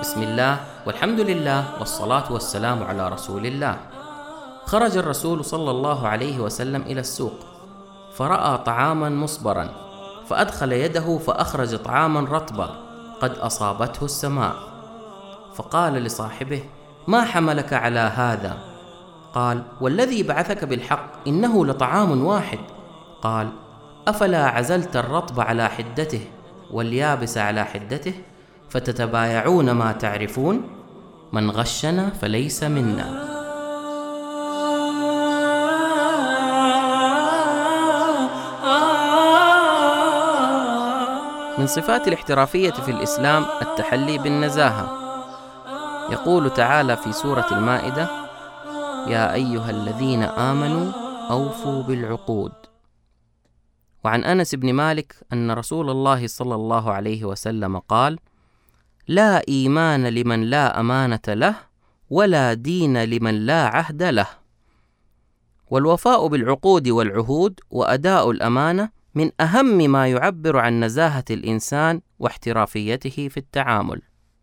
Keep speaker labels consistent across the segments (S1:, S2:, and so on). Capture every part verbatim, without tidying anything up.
S1: بسم الله والحمد لله والصلاة والسلام على رسول الله. خرج الرسول صلى الله عليه وسلم إلى السوق فرأى طعاما مصبرا، فأدخل يده فأخرج طعاما رطبا قد أصابته السماء، فقال لصاحبه: ما حملك على هذا؟ قال: والذي بعثك بالحق إنه لطعام واحد. قال: أفلا عزلت الرطب على حدته واليابس على حدته فتتبايعون ما تعرفون؟ من غشنا فليس منا. من صفات الاحترافية في الإسلام التحلي بالنزاهة. يقول تعالى في سورة المائدة: يا أيها الذين آمنوا أوفوا بالعقود. وعن أنس بن مالك أن رسول الله صلى الله عليه وسلم قال: لا إيمان لمن لا أمانة له، ولا دين لمن لا عهد له. والوفاء بالعقود والعهود وأداء الأمانة من أهم ما يعبر عن نزاهة الإنسان واحترافيته في التعامل.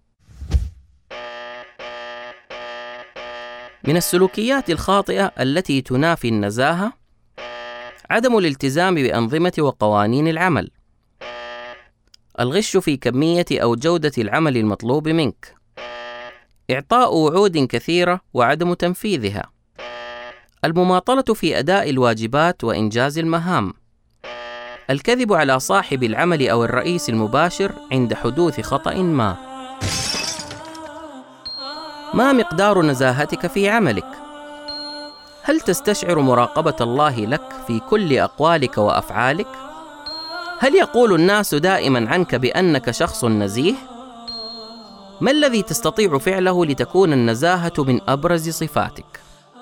S1: من السلوكيات الخاطئة التي تنافي النزاهة عدم الالتزام بأنظمة وقوانين العمل، الغش في كمية أو جودة العمل المطلوب منك، إعطاء وعود كثيرة وعدم تنفيذها، المماطلة في أداء الواجبات وإنجاز المهام، الكذب على صاحب العمل أو الرئيس المباشر عند حدوث خطأ ما. ما مقدار نزاهتك في عملك؟ هل تستشعر مراقبة الله لك في كل أقوالك وأفعالك؟ هل يقول الناس دائما عنك بأنك شخص نزيه؟ ما الذي تستطيع فعله لتكون النزاهة من أبرز صفاتك؟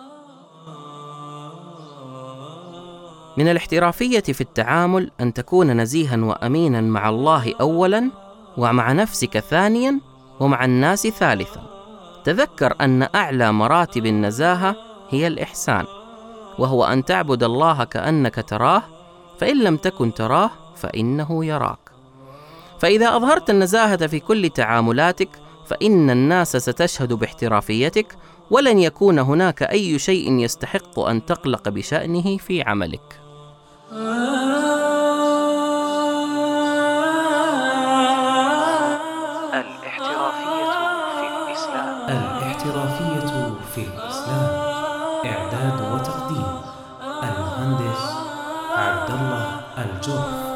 S1: من الاحترافية في التعامل أن تكون نزيها وأمينا مع الله أولا، ومع نفسك ثانيا، ومع الناس ثالثا. تذكر أن أعلى مراتب النزاهة هي الإحسان، وهو أن تعبد الله كأنك تراه، فإن لم تكن تراه فإنه يراك. فإذا أظهرت النزاهة في كل تعاملاتك فإن الناس ستشهد باحترافيتك، ولن يكون هناك أي شيء يستحق أن تقلق بشأنه في عملك.
S2: الاحترافية في الإسلام.
S3: الاحترافية في الإسلام. إعداد وتقديم المهندس عبد الله الجرف.